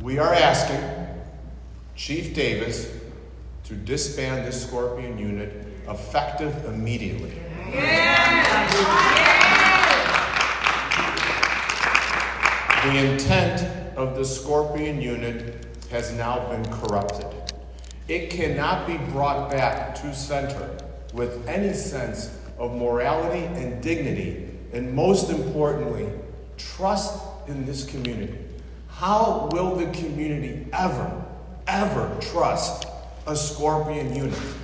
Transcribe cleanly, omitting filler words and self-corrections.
We are asking Chief Davis to disband this Scorpion unit effective immediately. The intent of the Scorpion unit has now been corrupted. It cannot be brought back to center with any sense of morality and dignity, and most importantly, trust in this community. How will the community ever trust a Scorpion unit?